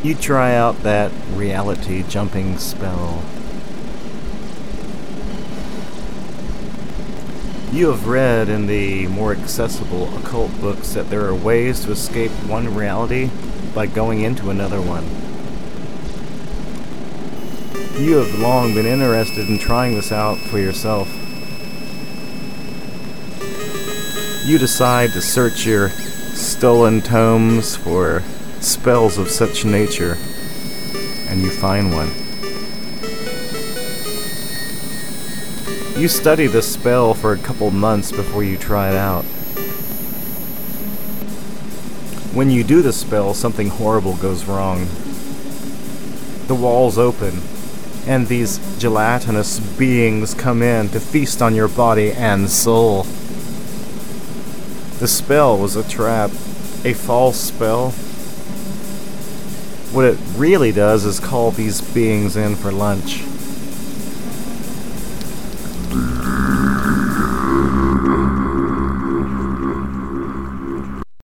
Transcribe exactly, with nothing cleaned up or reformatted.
You try out that reality jumping spell. You have read in the more accessible occult books that there are ways to escape one reality by going into another one. You have long been interested in trying this out for yourself. You decide to search your stolen tomes for spells of such nature, and you find one. You study this spell for a couple months before you try it out. When you do the spell, something horrible goes wrong. The walls open, and these gelatinous beings come in to feast on your body and soul. The spell was a trap, a false spell. What it really does is call these beings in for lunch.